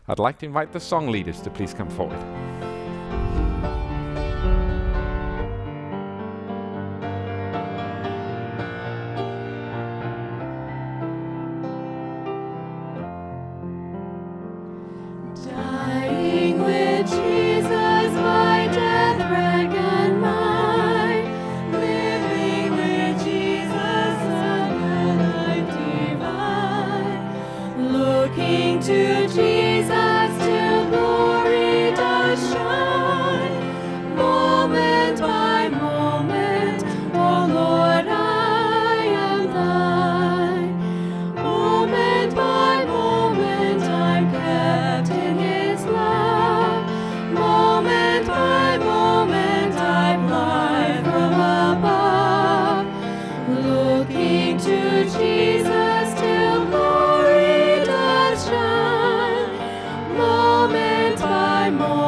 I'd like to invite the song leaders to please come forward. Dying with Jesus, my death reckoned mine. Living with Jesus, a new life divine. Looking to Jesus till glory does shine. Moment by moment, oh Lord, I am thine. Moment by moment, I'm kept in His love. Moment by moment, I've life from above. Looking to Jesus till glory does shine. Moment by moment.